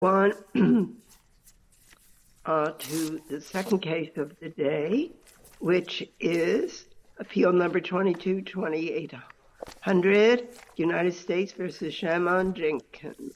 On to the second case of the day, which is Appeal Number 22-2800, United States versus Shamon Jenkins.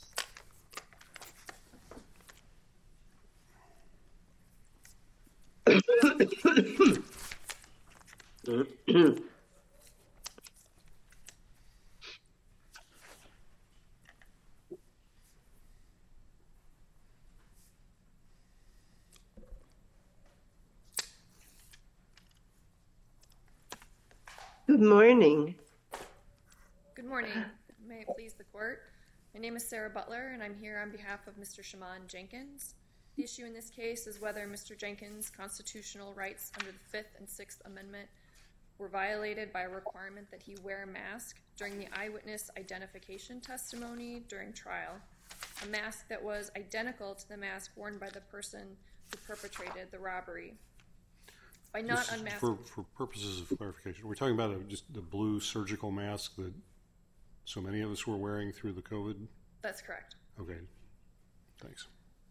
Good morning. Good morning. May it please the court. My name is Sarah Butler, and I'm here on behalf of Mr. Shamon Jenkins. The issue in this case is whether Mr. Jenkins' constitutional rights under the Fifth and Sixth Amendment were violated by a requirement that he wear a mask during the eyewitness identification testimony during trial, a mask that was identical to the mask worn by the person who perpetrated the robbery. By not unmasking... For purposes of clarification, we're talking about just the blue surgical mask that so many of us were wearing through the COVID? That's correct. Okay, thanks.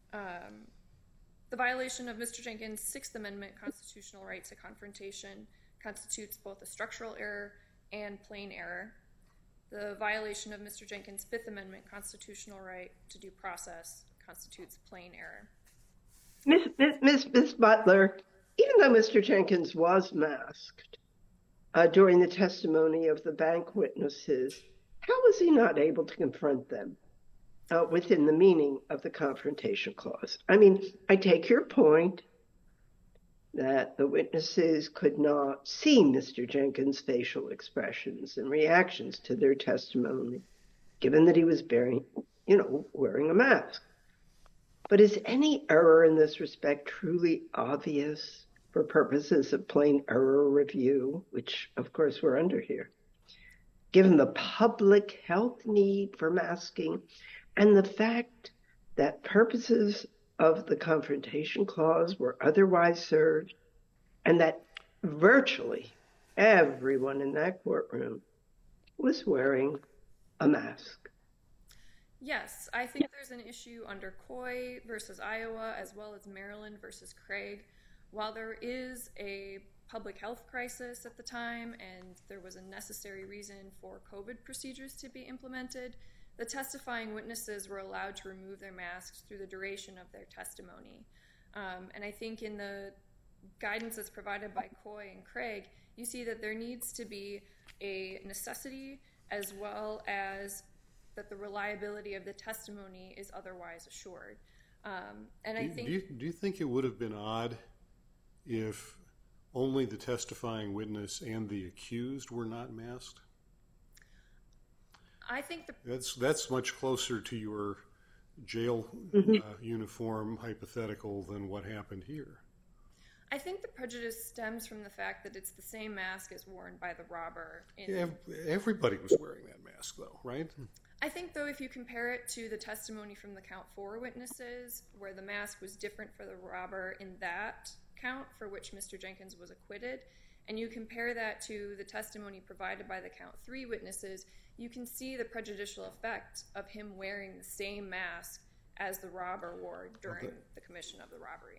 The violation of Mr. Jenkins' Sixth Amendment constitutional right to confrontation constitutes both a structural error and plain error. The violation of Mr. Jenkins' Fifth Amendment constitutional right to due process constitutes plain error. Miss Butler, even though Mr. Jenkins was masked during the testimony of the bank witnesses, how was he not able to confront them within the meaning of the Confrontation Clause? I mean, I take your point that the witnesses could not see Mr. Jenkins' facial expressions and reactions to their testimony, given that he was wearing a mask. But is any error in this respect truly obvious for purposes of plain error review, which of course we're under here, given the public health need for masking and the fact that purposes of the Confrontation Clause were otherwise served, and that virtually everyone in that courtroom was wearing a mask? Yes, I think there's an issue under Coy versus Iowa, as well as Maryland versus Craig. While there is a public health crisis at the time and there was a necessary reason for COVID procedures to be implemented, the testifying witnesses were allowed to remove their masks through the duration of their testimony. And I think in the guidance that's provided by Coy and Craig, you see that there needs to be a necessity as well as that the reliability of the testimony is otherwise assured. And I think... Do you think it would have been odd if only the testifying witness and the accused were not masked? I think that's much closer to your jail uniform hypothetical than what happened here. I think the prejudice stems from the fact that it's the same mask as worn by the robber. Everybody was wearing that mask, though, right? I think, though, if you compare it to the testimony from the count 4 witnesses, where the mask was different for the robber in that count for which Mr. Jenkins was acquitted, and you compare that to the testimony provided by the count 3 witnesses, you can see the prejudicial effect of him wearing the same mask as the robber wore during the commission of the robbery.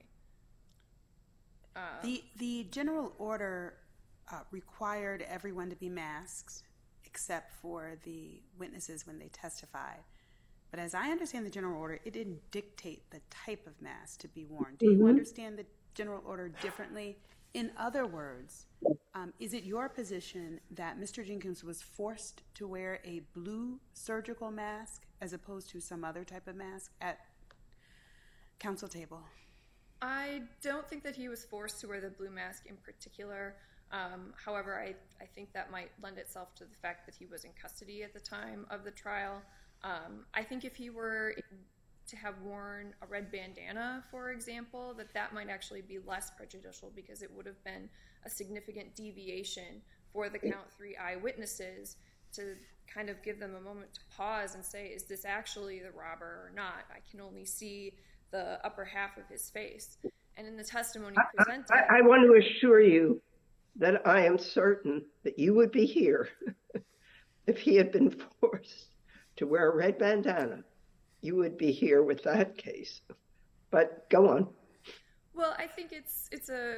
The general order required everyone to be masked except for the witnesses when they testified. But as I understand the general order, it didn't dictate the type of mask to be worn. Do you understand the general order differently? In other words, is it your position that Mr. Jenkins was forced to wear a blue surgical mask as opposed to some other type of mask at counsel table? I don't think that he was forced to wear the blue mask in particular. However, I think that might lend itself to the fact that he was in custody at the time of the trial. I think if he were to have worn a red bandana, for example, that might actually be less prejudicial because it would have been a significant deviation for the count 3 eyewitnesses to kind of give them a moment to pause and say, is this actually the robber or not? I can only see the upper half of his face. And in the testimony presented... I want to assure you that I am certain that you would be here if he had been forced to wear a red bandana you would be here with that case. But go on. Well, I think it's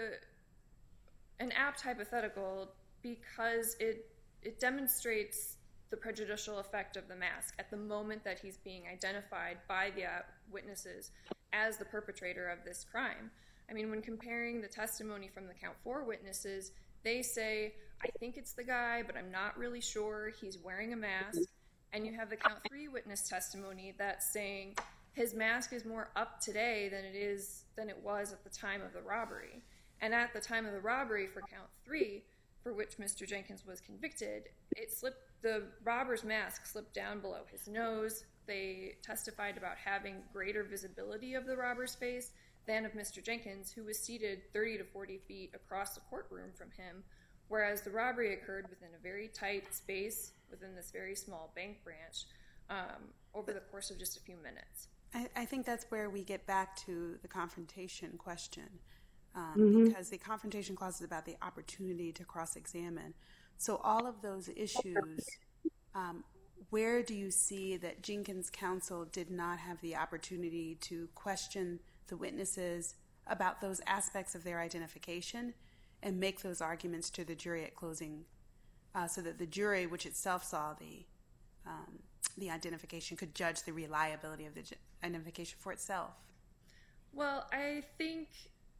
an apt hypothetical because it demonstrates the prejudicial effect of the mask at the moment that he's being identified by the witnesses as the perpetrator of this crime. I mean, when comparing the testimony from the Count 4 witnesses, they say, I think it's the guy, but I'm not really sure. He's wearing a mask. And you have the Count 3 witness testimony that's saying his mask is more up today than it was at the time of the robbery. And at the time of the robbery for Count 3, for which Mr. Jenkins was convicted, the robber's mask slipped down below his nose. They testified about having greater visibility of the robber's face than of Mr. Jenkins, who was seated 30 to 40 feet across the courtroom from him, whereas the robbery occurred within a very tight space within this very small bank branch over the course of just a few minutes. I think that's where we get back to the confrontation question, because the confrontation clause is about the opportunity to cross-examine. So all of those issues, where do you see that Jenkins' counsel did not have the opportunity to question the witnesses about those aspects of their identification and make those arguments to the jury at closing, so that the jury, which itself saw the identification, could judge the reliability of the identification for itself? Well, I think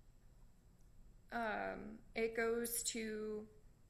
it goes to...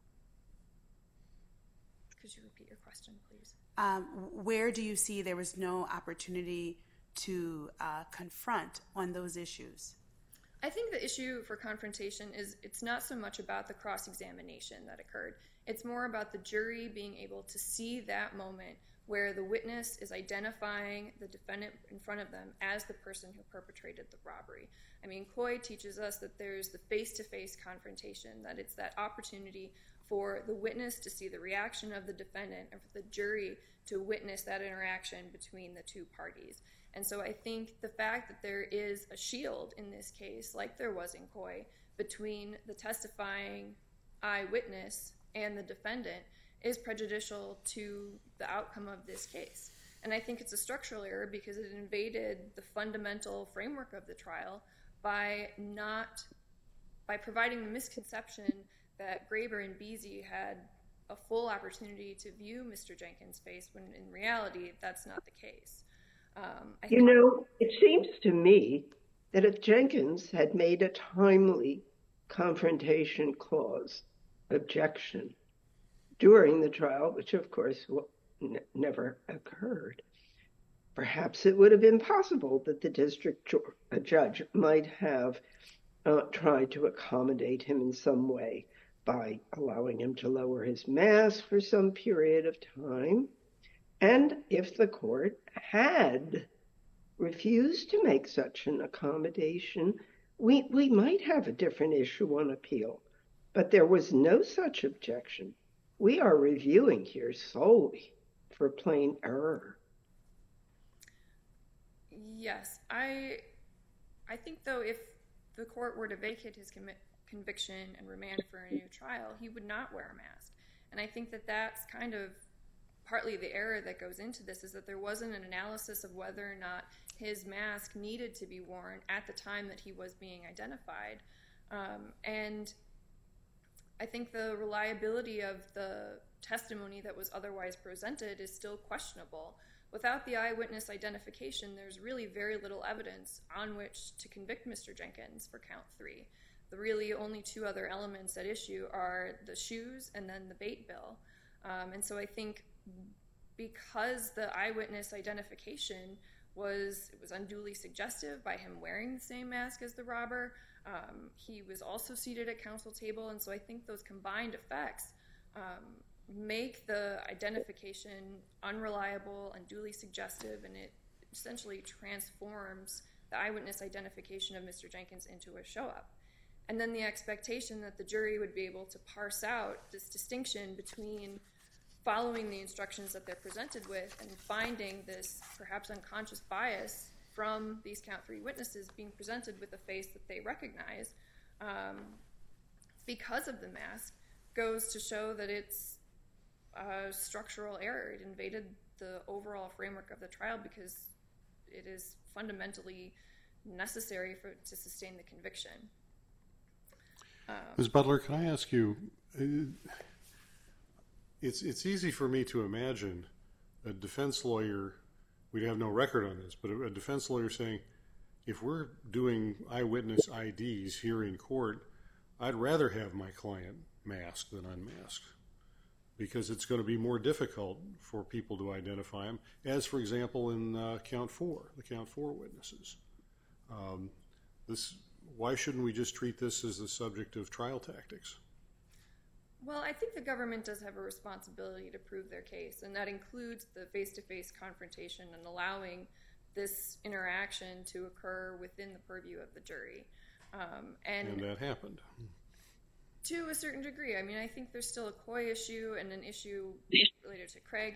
Could you repeat your question, please? Where do you see there was no opportunity to confront on those issues? I think the issue for confrontation is it's not so much about the cross-examination that occurred. It's more about the jury being able to see that moment where the witness is identifying the defendant in front of them as the person who perpetrated the robbery. I mean, Coy teaches us that there's the face-to-face confrontation, that it's that opportunity for the witness to see the reaction of the defendant and for the jury to witness that interaction between the two parties. And so I think the fact that there is a shield in this case, like there was in Coy, between the testifying eyewitness and the defendant is prejudicial to the outcome of this case. And I think it's a structural error because it invaded the fundamental framework of the trial by providing the misconception that Graber and Beasy had a full opportunity to view Mr. Jenkins' face, when in reality that's not the case. It seems to me that if Jenkins had made a timely confrontation clause objection during the trial, which of course never occurred, perhaps it would have been possible that the district judge might have tried to accommodate him in some way by allowing him to lower his mask for some period of time. And if the court had refused to make such an accommodation, we might have a different issue on appeal. But there was no such objection. We are reviewing here solely for plain error. Yes, I think, though, if the court were to vacate his conviction and remand for a new trial, he would not wear a mask. And I think that that's kind of partly the error that goes into this, is that there wasn't an analysis of whether or not his mask needed to be worn at the time that he was being identified. And I think the reliability of the testimony that was otherwise presented is still questionable. Without the eyewitness identification, there's really very little evidence on which to convict Mr. Jenkins for Count 3. The really only two other elements at issue are the shoes and then the bait bill. And so I think because the eyewitness identification was unduly suggestive by him wearing the same mask as the robber, he was also seated at counsel table, and so I think those combined effects make the identification unreliable, unduly suggestive, and it essentially transforms the eyewitness identification of Mr. Jenkins into a show-up. And then the expectation that the jury would be able to parse out this distinction between following the instructions that they're presented with and finding this perhaps unconscious bias from these Count 3 witnesses being presented with a face that they recognize because of the mask goes to show that it's a structural error. It invaded the overall framework of the trial because it is fundamentally necessary to sustain the conviction. Ms. Butler, can I ask you, it's easy for me to imagine a defense lawyer, we'd have no record on this, but a defense lawyer saying, if we're doing eyewitness IDs here in court, I'd rather have my client masked than unmasked, because it's going to be more difficult for people to identify him, as, for example, in the Count 4 witnesses. Why shouldn't we just treat this as the subject of trial tactics? Well, I think the government does have a responsibility to prove their case, and that includes the face-to-face confrontation and allowing this interaction to occur within the purview of the jury. And that happened. To a certain degree. I mean, I think there's still a Coy issue and an issue related to Craig.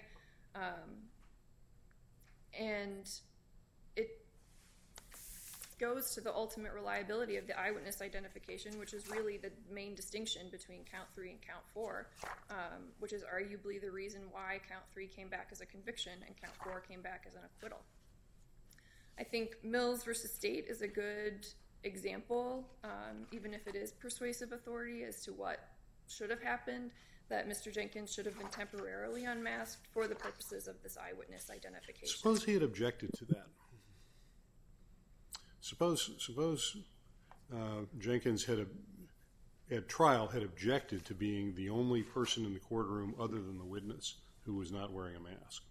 And it goes to the ultimate reliability of the eyewitness identification, which is really the main distinction between Count 3 and Count 4, which is arguably the reason why Count 3 came back as a conviction and Count 4 came back as an acquittal. I think Mills versus State is a good example, even if it is persuasive authority as to what should have happened, that Mr. Jenkins should have been temporarily unmasked for the purposes of this eyewitness identification. Suppose he had objected to that. Suppose Jenkins at trial had objected to being the only person in the courtroom other than the witness who was not wearing a mask.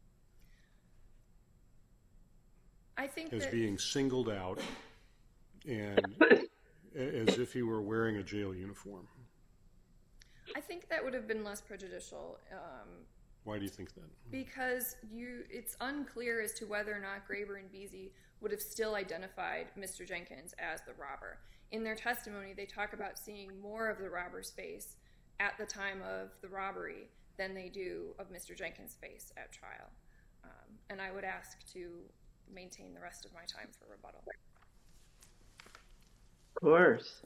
I think as that being singled out and as if he were wearing a jail uniform. I think that would have been less prejudicial. Why do you think that? Because it's unclear as to whether or not Graber and Beasy would have still identified Mr. Jenkins as the robber. In their testimony, they talk about seeing more of the robber's face at the time of the robbery than they do of Mr. Jenkins' face at trial. And I would ask to maintain the rest of my time for rebuttal. Of course.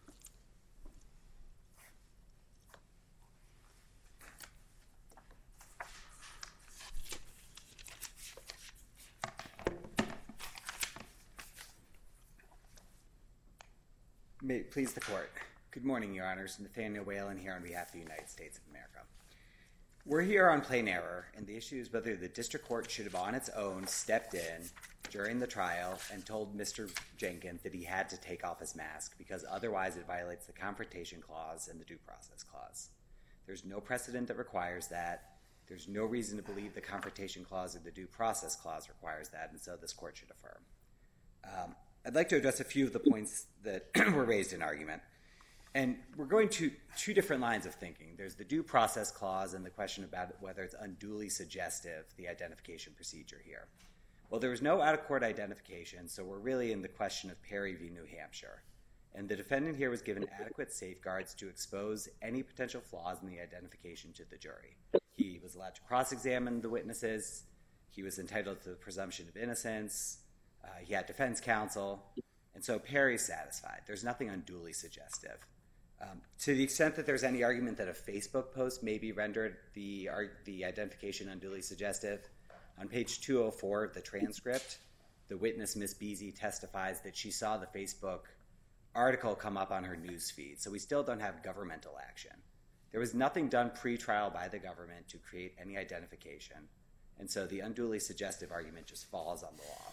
May it please the court. Good morning, Your Honors. Nathaniel Whalen here on behalf of the United States of America. We're here on plain error, and the issue is whether the district court should have on its own stepped in during the trial and told Mr. Jenkins that he had to take off his mask because otherwise it violates the Confrontation Clause and the Due Process Clause. There's no precedent that requires that. There's no reason to believe the Confrontation Clause or the Due Process Clause requires that, and so this court should affirm. I'd like to address a few of the points that were raised in argument. And we're going to two different lines of thinking. There's the Due Process Clause and the question about whether it's unduly suggestive, the identification procedure here. Well, there was no out-of-court identification, so we're really in the question of Perry v. New Hampshire. And the defendant here was given adequate safeguards to expose any potential flaws in the identification to the jury. He was allowed to cross-examine the witnesses. He was entitled to the presumption of innocence. He had defense counsel. And so Perry's satisfied. There's nothing unduly suggestive. To the extent that there's any argument that a Facebook post may be rendered the identification unduly suggestive, on page 204 of the transcript, the witness, Ms. Beasy, testifies that she saw the Facebook article come up on her news feed. So we still don't have governmental action. There was nothing done pre-trial by the government to create any identification. And so the unduly suggestive argument just falls on the law.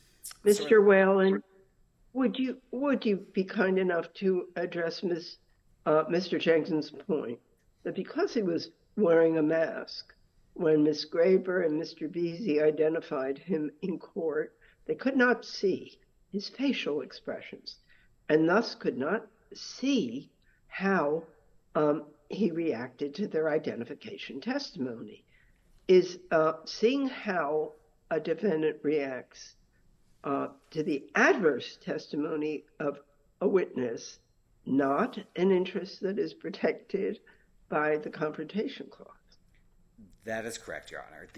Mr. Whalen, would you be kind enough to address Mr. Jenkins' point that because he was wearing a mask, when Ms. Graber and Mr. Beasy identified him in court, they could not see his facial expressions and thus could not see how he reacted to their identification testimony. Is seeing how a defendant reacts to the adverse testimony of a witness not an interest that is protected by the Confrontation Clause? That is correct, Your Honor.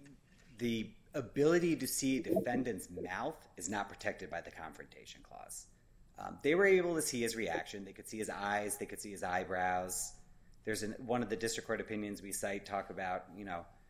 The ability to see a defendant's mouth is not protected by the Confrontation Clause. They were able to see his reaction. They could see his eyes. They could see his eyebrows. There's one of the district court opinions we cite talk about,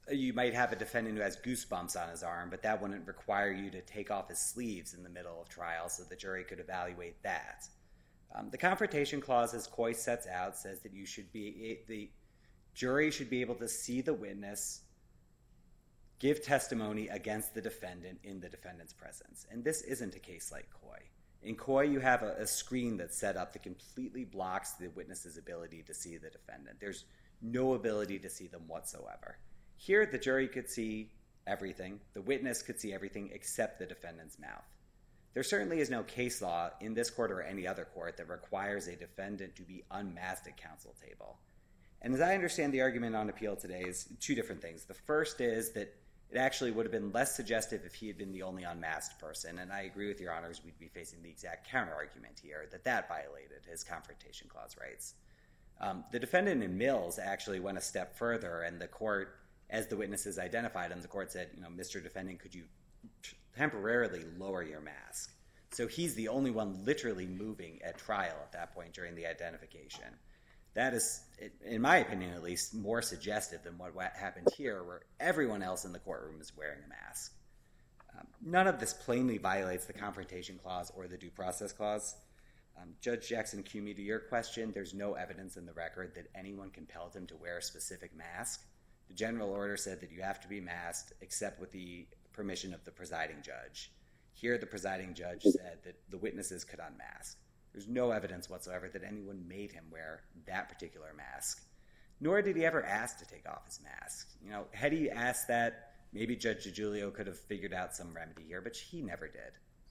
you might have a defendant who has goosebumps on his arm, but that wouldn't require you to take off his sleeves in the middle of trial so the jury could evaluate that. The Confrontation Clause, as Coy sets out, says that the jury should be able to see the witness give testimony against the defendant in the defendant's presence. And this isn't a case like Coy. In Coy, you have a screen that's set up that completely blocks the witness's ability to see the defendant. There's no ability to see them whatsoever. Here, the jury could see everything. The witness could see everything except the defendant's mouth. There certainly is no case law in this court or any other court that requires a defendant to be unmasked at counsel table. And as I understand the argument on appeal today is two different things. The first is that it actually would have been less suggestive if he had been the only unmasked person, and I agree with Your Honors, we'd be facing the exact counter-argument here, that violated his Confrontation Clause rights. The defendant in Mills actually went a step further, and the court, as the witnesses identified him, the court said, Mr. Defendant, could you temporarily lower your mask? So he's the only one literally moving at trial at that point during the identification. That is, in my opinion at least, more suggestive than what happened here, where everyone else in the courtroom is wearing a mask. None of this plainly violates the Confrontation Clause or the Due Process Clause. Judge Jackson-Cumey, to your question, there's no evidence in the record that anyone compelled him to wear a specific mask. The general order said that you have to be masked except with the permission of the presiding judge. Here, the presiding judge said that the witnesses could unmask. There's no evidence whatsoever that anyone made him wear that particular mask, nor did he ever ask to take off his mask. Had he asked that, maybe Judge DiGiulio could have figured out some remedy here, but he never did.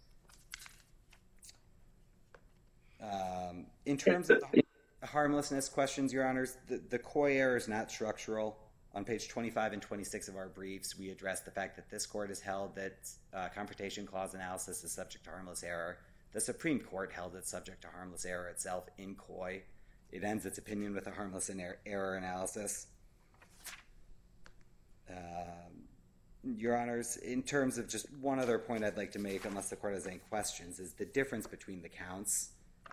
In terms of the harmlessness questions, Your Honors, the Coy error is not structural. On page 25 and 26 of our briefs, we address the fact that this court has held that Confrontation Clause analysis is subject to harmless error. The Supreme Court held it subject to harmless error itself in Coy. It ends its opinion with a harmless error analysis. Your Honors, in terms of just one other point I'd like to make, unless the court has any questions, is the difference between the counts.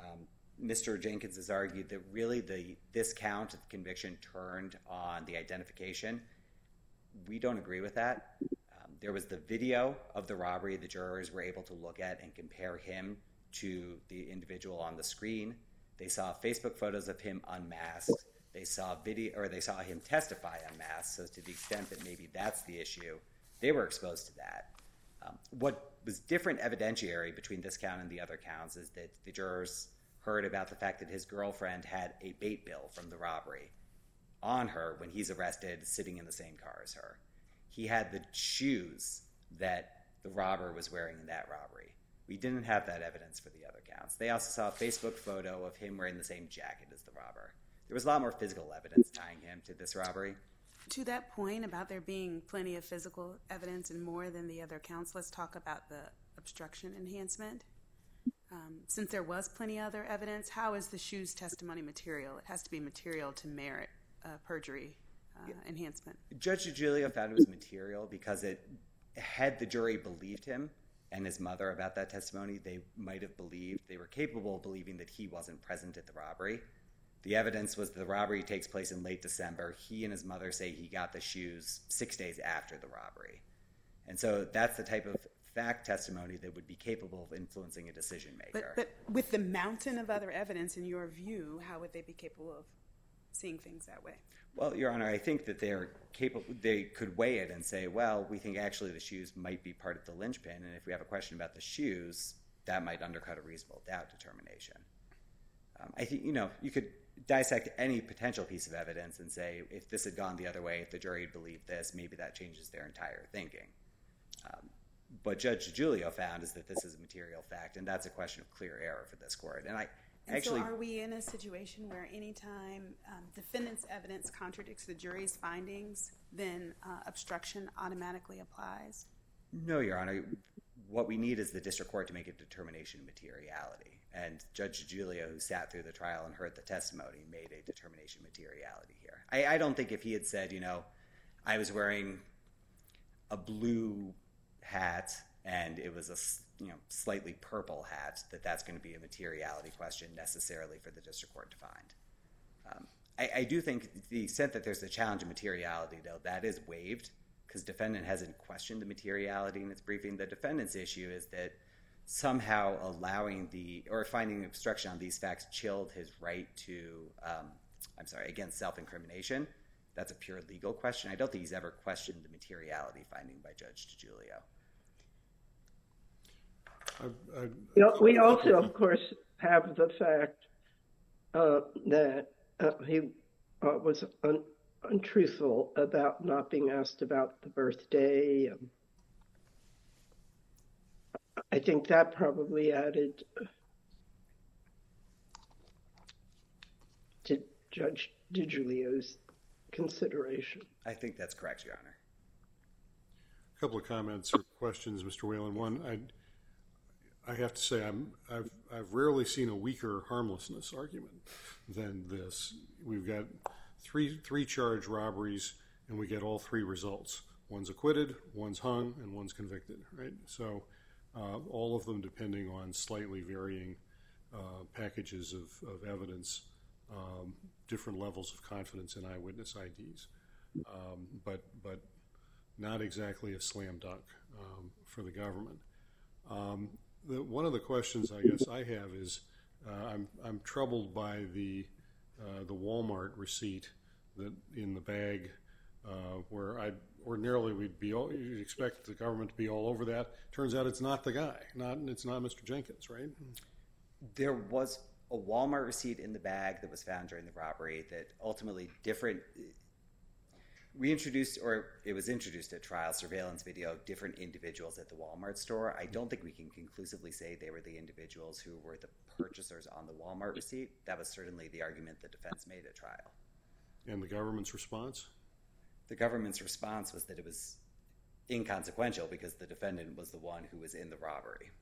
Mr. Jenkins has argued that really this count of conviction turned on the identification. We don't agree with that. There was the video of the robbery the jurors were able to look at and compare him to the individual on the screen. They saw Facebook photos of him unmasked. They saw him testify unmasked, so to the extent that maybe that's the issue, they were exposed to that. What was different evidentiary between this count and the other counts is that the jurors heard about the fact that his girlfriend had a bait bill from the robbery on her when he's arrested, sitting in the same car as her. He had the shoes that the robber was wearing in that robbery. We didn't have that evidence for the other counts. They also saw a Facebook photo of him wearing the same jacket as the robber. There was a lot more physical evidence tying him to this robbery. To that point about there being plenty of physical evidence and more than the other counts, let's talk about the obstruction enhancement. Since there was plenty of other evidence, how is the shoes testimony material? It has to be material to merit perjury enhancement. Judge DiGiulio found it was material because had the jury believed him and his mother about that testimony, they might have believed, they were capable of believing that he wasn't present at the robbery. The evidence was the robbery takes place in late December. He and his mother say he got the shoes 6 days after the robbery. And so that's the type of fact testimony that would be capable of influencing a decision maker. But with the mountain of other evidence, in your view, how would they be capable of seeing things that way? Well, Your Honor, I think that they could weigh it and say, well, we think actually the shoes might be part of the linchpin, and if we have a question about the shoes, that might undercut a reasonable doubt determination. I think, you could dissect any potential piece of evidence and say, if this had gone the other way, if the jury had believed this, maybe that changes their entire thinking. What Judge DiGiulio found is that this is a material fact, and that's a question of clear error for this court. So are we in a situation where anytime defendant's evidence contradicts the jury's findings, then obstruction automatically applies? No, Your Honor. What we need is the district court to make a determination of materiality. And Judge DiGiulio, who sat through the trial and heard the testimony, made a determination of materiality here. I don't think if he had said, I was wearing a blue hat and it was a slightly purple hat, that's going to be a materiality question necessarily for the district court to find. I do think to the extent that there's a challenge of materiality, though, that is waived because defendant hasn't questioned the materiality in its briefing. The defendant's issue is that somehow finding obstruction on these facts chilled his right to, against self-incrimination. That's a pure legal question. I don't think he's ever questioned the materiality finding by Judge DiGiulio. We also, of course, have the fact that he was untruthful about not being asked about the birthday. I think that probably added to Judge DiGiulio's consideration. I think that's correct, Your Honor. A couple of comments or questions, Mr. Whalen. One, I have to say I've rarely seen a weaker harmlessness argument than this. We've got three charged robberies, and we get all three results. One's acquitted, one's hung, and one's convicted, right? So all of them depending on slightly varying packages of evidence, different levels of confidence in eyewitness IDs, but not exactly a slam dunk for the government. One of the questions I guess I have is I'm troubled by the Walmart receipt that in the bag where ordinarily you'd expect the government to be all over that. Turns out it's not the guy. It's not Mr. Jenkins, right? There was a Walmart receipt in the bag that was found during the robbery that ultimately it was introduced at trial, surveillance video, different individuals at the Walmart store. I don't think we can conclusively say they were the individuals who were the purchasers on the Walmart receipt. That was certainly the argument the defense made at trial. And the government's response? The government's response was that it was inconsequential because the defendant was the one who was in the robbery.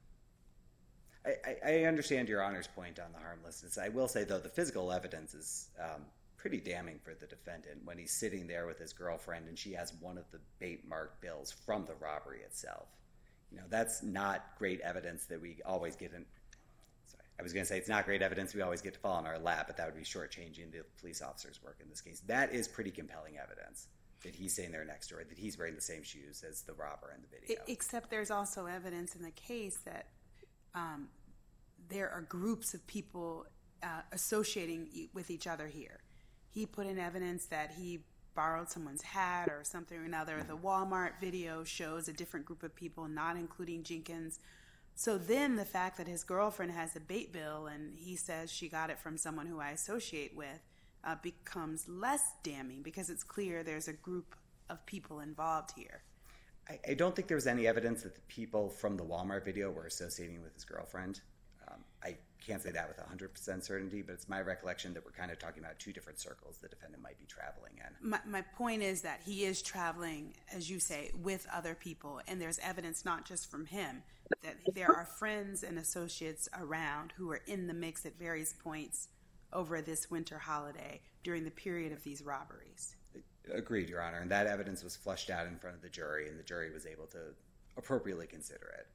I understand Your Honor's point on the harmlessness. I will say, though, the physical evidence is pretty damning for the defendant when he's sitting there with his girlfriend and she has one of the bait-marked bills from the robbery itself. That's not great evidence that we always get in. Sorry, I was going to say it's not great evidence we always get to fall in our lap, but that would be shortchanging the police officer's work in this case. That is pretty compelling evidence that he's sitting there next to her, that he's wearing the same shoes as the robber in the video. Except there's also evidence in the case that there are groups of people associating with each other here. He put in evidence that he borrowed someone's hat or something or another. The Walmart video shows a different group of people, not including Jenkins. So then the fact that his girlfriend has a bait bill and he says she got it from someone who I associate with becomes less damning because it's clear there's a group of people involved here. I don't think there was any evidence that the people from the Walmart video were associating with his girlfriend. I can't say that with 100% certainty, but it's my recollection that we're kind of talking about two different circles the defendant might be traveling in. My point is that he is traveling, as you say, with other people, and there's evidence not just from him, that there are friends and associates around who are in the mix at various points over this winter holiday during the period of these robberies. Agreed, Your Honor, and that evidence was flushed out in front of the jury, and the jury was able to appropriately consider it.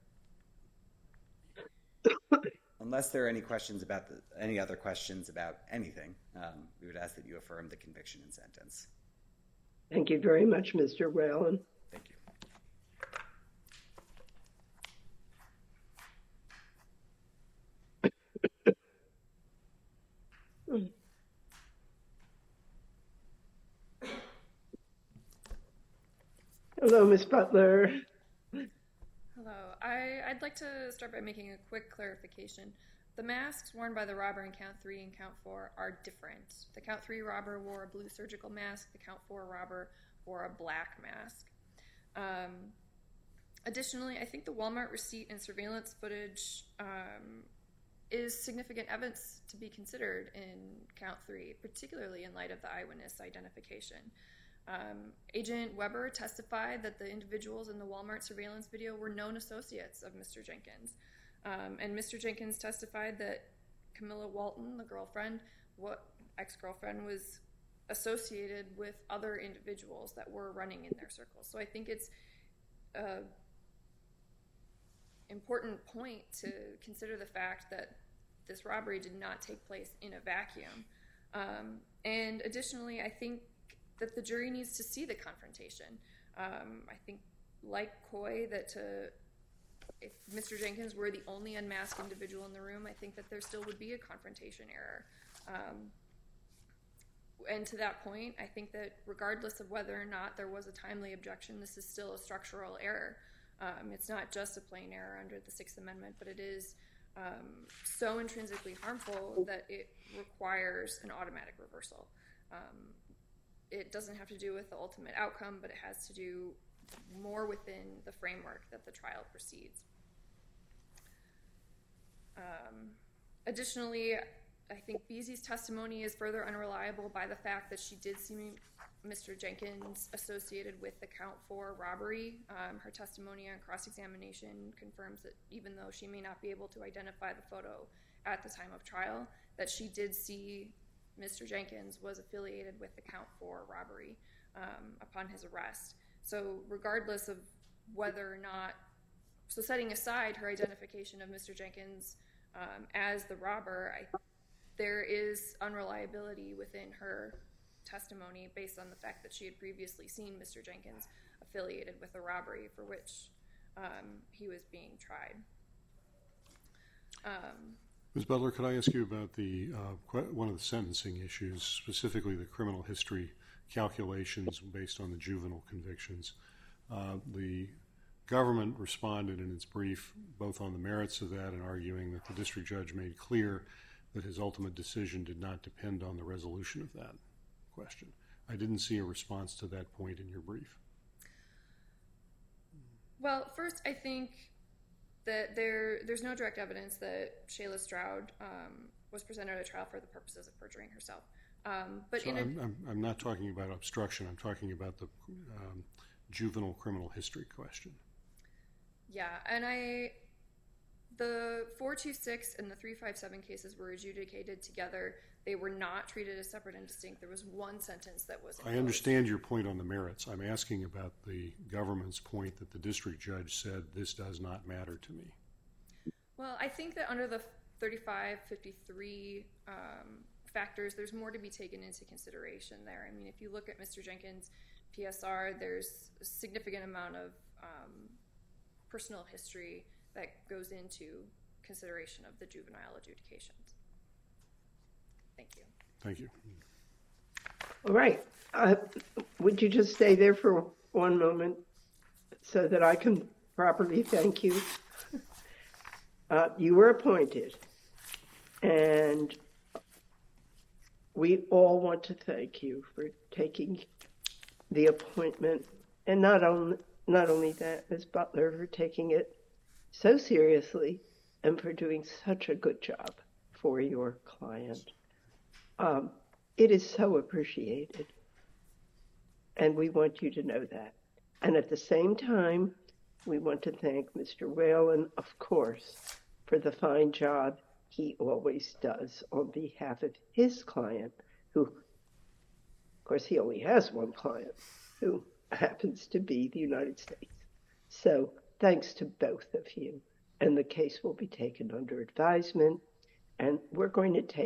Unless there are any other questions about anything, we would ask that you affirm the conviction and sentence. Thank you very much, Mr. Whalen. Thank you. Hello, Ms. Butler. Hello. I'd like to start by making a quick clarification. The masks worn by the robber in Count 3 and Count 4 are different. The Count 3 robber wore a blue surgical mask. The Count 4 robber wore a black mask. Additionally, I think the Walmart receipt and surveillance footage is significant evidence to be considered in Count 3, particularly in light of the eyewitness identification. Agent Weber testified that the individuals in the Walmart surveillance video were known associates of Mr. Jenkins. And Mr. Jenkins testified that Camilla Walton, the ex-girlfriend, was associated with other individuals that were running in their circles. So I think it's an important point to consider the fact that this robbery did not take place in a vacuum. And additionally, I think that the jury needs to see the confrontation. I think, like Coy, that if Mr. Jenkins were the only unmasked individual in the room, I think that there still would be a confrontation error. And to that point, I think that regardless of whether or not there was a timely objection, this is still a structural error. It's not just a plain error under the Sixth Amendment, but it is so intrinsically harmful that it requires an automatic reversal. It doesn't have to do with the ultimate outcome, but it has to do more within the framework that the trial proceeds. Additionally, I think Beezy's testimony is further unreliable by the fact that she did see Mr. Jenkins associated with the count for robbery. Her testimony on cross-examination confirms that even though she may not be able to identify the photo at the time of trial, that she did see Mr. Jenkins was affiliated with the count for robbery upon his arrest. So regardless of whether or not, so setting aside her identification of Mr. Jenkins as the robber, there is unreliability within her testimony based on the fact that she had previously seen Mr. Jenkins affiliated with a robbery for which he was being tried. Ms. Butler, could I ask you about one of the sentencing issues, specifically the criminal history calculations based on the juvenile convictions? The government responded in its brief both on the merits of that and arguing that the district judge made clear that his ultimate decision did not depend on the resolution of that question. I didn't see a response to that point in your brief. Well, first, I think that there's no direct evidence that Shayla Stroud was presented at trial for the purposes of perjuring herself. I'm not talking about obstruction. I'm talking about the juvenile criminal history question. Yeah, and the 426 and the 357 cases were adjudicated together. They were not treated as separate and distinct. There was one sentence that was imposed. I understand your point on the merits. I'm asking about the government's point that the district judge said this does not matter to me. Well, I think that under the 3553 factors, there's more to be taken into consideration there. I mean, if you look at Mr. Jenkins' PSR, there's a significant amount of personal history that goes into consideration of the juvenile adjudications. Thank you. Thank you. All right. Would you just stay there for one moment so that I can properly thank you? You were appointed, and we all want to thank you for taking the appointment, and not only that, Ms. Butler, for taking it so seriously and for doing such a good job for your client. It is so appreciated, and we want you to know that. And at the same time, we want to thank Mr. Whalen, of course, for the fine job he always does on behalf of his client, who, of course, he only has one client, who happens to be the United States. So thanks to both of you. And the case will be taken under advisement, and we're going to take